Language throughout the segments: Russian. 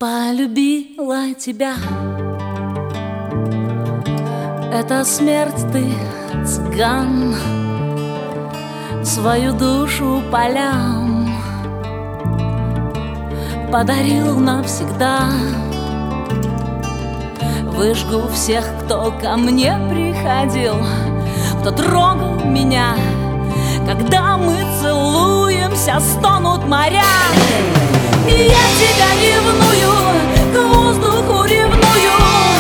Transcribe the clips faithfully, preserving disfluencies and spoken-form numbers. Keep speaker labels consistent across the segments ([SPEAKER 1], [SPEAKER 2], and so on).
[SPEAKER 1] Полюбила тебя. Это смерть, ты, цыган, свою душу полям подарил навсегда. Выжгу всех, кто ко мне приходил, кто трогал меня. Когда мы целуемся, стонут моря. И я тебя ревную, к воздуху ревную.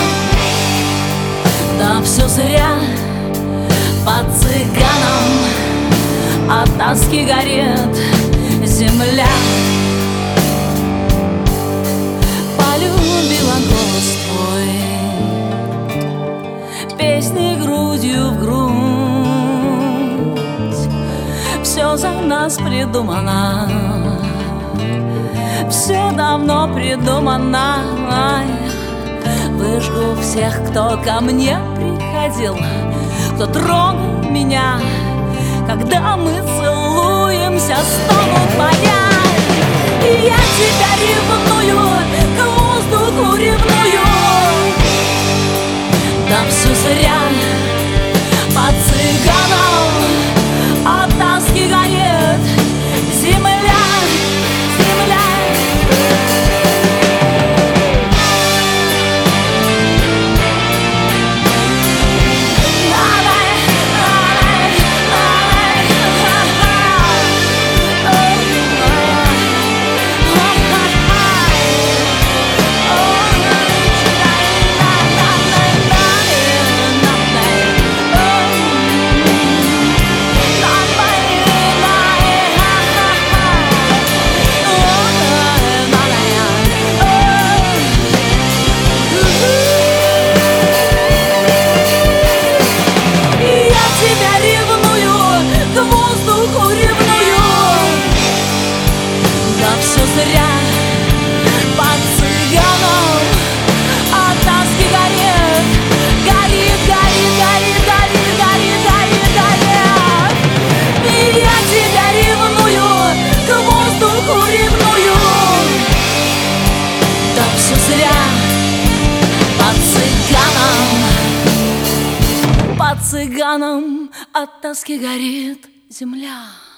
[SPEAKER 1] Да все зря, по цыганам от тоски горит земля. Полюбила голос твой, песни грудью в грудь. Все за нас придумано, все давно придумано. Выжгу всех, кто ко мне приходил, кто трогал меня. Когда мы целуемся, стонут моря. И я тебя ревную, к воздуху ревную. Да все зря, по цыганам от тоски горит земля, земля. Цыганам от тоски горит земля.